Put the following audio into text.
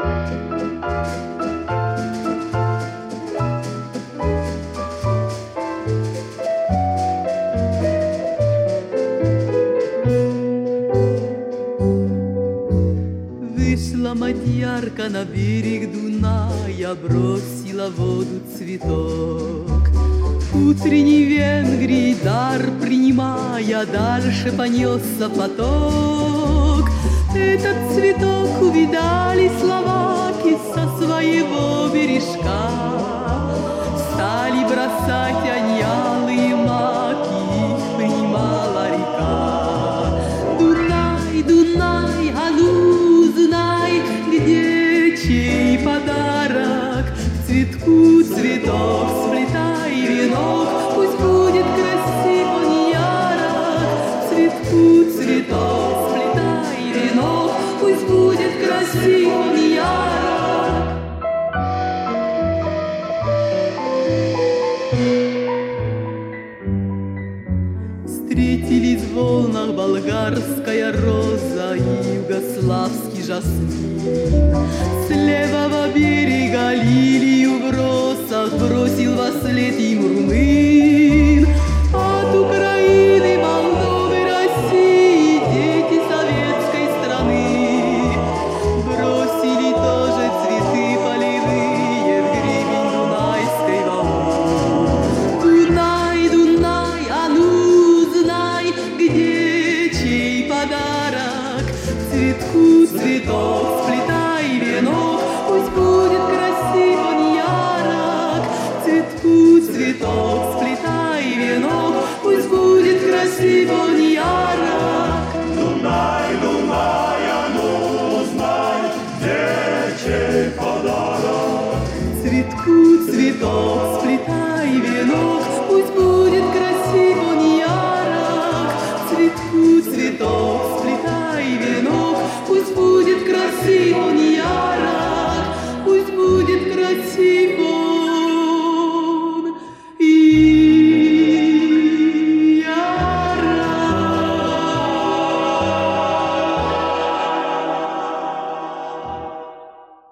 Вышла мадьярка на берег Дуная, бросила в воду цветок. Утренний Венгрии дар принимая, дальше понесся поток. Этот цветок увидали словаки со своего бережка. Стали бросать аньялы и маки, их принимала река. Дунай, Дунай, а ну знай, где чей подарок. К цветку цветок сплетай венок, пусть будет красив он ярок. К цветку цветок сплетай венок, пусть будет красив он ярок. Встретились в волнах болгарская роза и югославский жасмин. С левого берега лилию в росах бросил вослед им румын. От Украины, Молдовы, России дети советской страны бросили тоже цветы полевые в гребень Дунайской волны. Дунай, Дунай, а ну знай, где чей подарок. К цветку цветок сплетай венок, пусть будет красив он ярок. К цветку цветок сплетай венок, пусть будет красив он